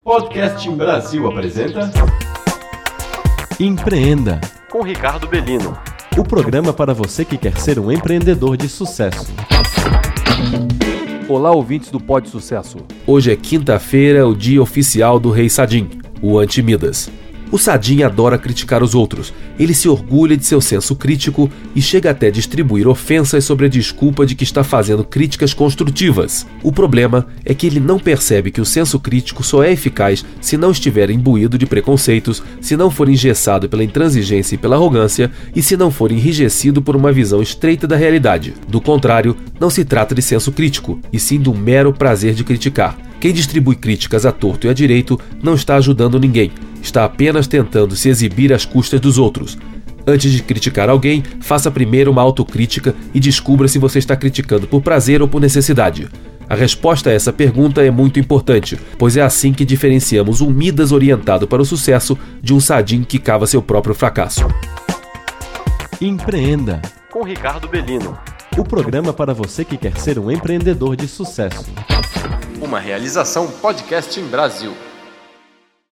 Podcast em Brasil apresenta Empreenda, com Ricardo Bellino. o programa para você que quer ser um empreendedor de sucesso. Olá, ouvintes do Pod Sucesso. Hoje é quinta-feira, o dia oficial do Rei Sadim, o Anti-Midas. O Sadim adora criticar os outros. Ele se orgulha de seu senso crítico e chega até distribuir ofensas sobre a desculpa de que está fazendo críticas construtivas. O problema é que ele não percebe que o senso crítico só é eficaz se não estiver imbuído de preconceitos, se não for engessado pela intransigência e pela arrogância e se não for enrijecido por uma visão estreita da realidade. Do contrário, não se trata de senso crítico, e sim do mero prazer de criticar. Quem distribui críticas à torto e à direito não está ajudando ninguém, está apenas tentando se exibir às custas dos outros. Antes de criticar alguém, faça primeiro uma autocrítica e descubra se você está criticando por prazer ou por necessidade. A resposta a essa pergunta é muito importante, pois é assim que diferenciamos um Midas orientado para o sucesso de um Sadim que cava seu próprio fracasso. Empreenda, Com Ricardo Bellino. o programa para você que quer ser um empreendedor de sucesso. Uma realização Podcast em Brasil.